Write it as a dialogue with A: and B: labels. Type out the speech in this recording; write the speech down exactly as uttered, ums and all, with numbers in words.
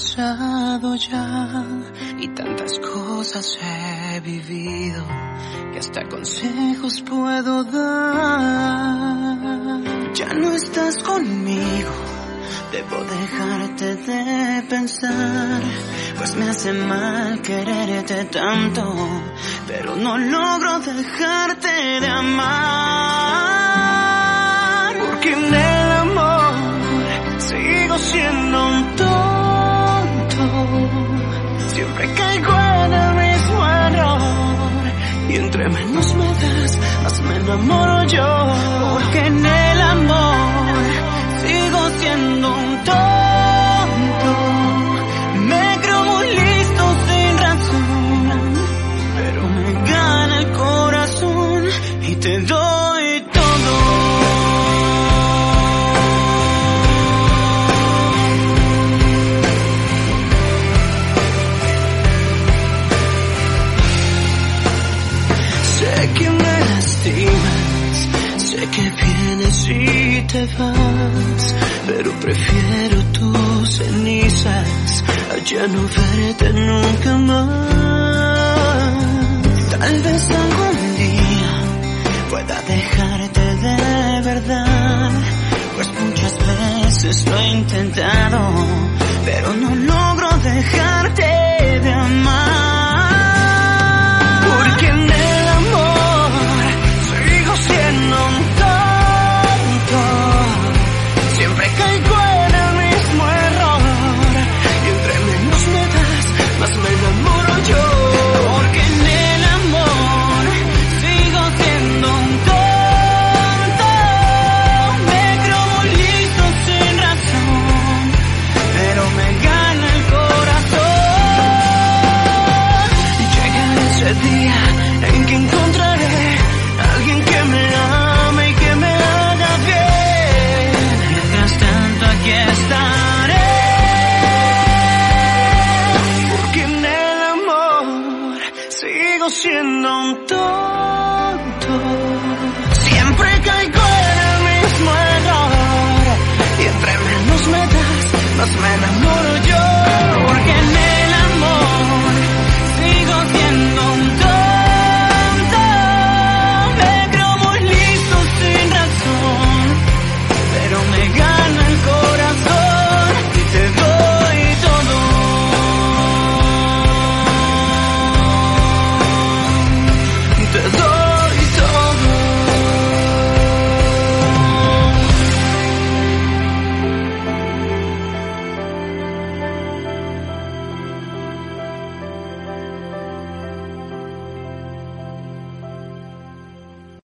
A: pasado ya y tantas cosas he vivido que hasta consejos puedo dar. Ya no estás conmigo, debo dejarte de pensar, pues me hace mal quererte tanto, pero no logro dejarte de amar. Porque en el amor sigo siendo un tonto, siempre caigo en el mismo error, y entre menos me das, más me enamoro yo. Porque en el amor sigo siendo un tonto, me creo muy listo sin razón, pero me gana el corazón y te doy todo. Sé que me lastimas, sé que vienes y te vas, pero prefiero tus cenizas a ya no verte nunca más. Tal vez algún día pueda dejarte de verdad, pues muchas veces lo he intentado, pero no logro dejarte de amar. Porque en el amor sigo siendo un tonto, siempre caigo en el mismo error, y entre menos me das, más me enamoro yo. Porque en el amor sigo siendo un tonto, me creo muy listo sin razón, pero me gana el corazón. Llegará ese día en que encontraré a alguien que me ame y que me haga bien. Mientras tanto aquí estaré, porque en el amor sigo siendo un tonto, siempre caigo en el mismo error, y entre menos me das, más me enamoro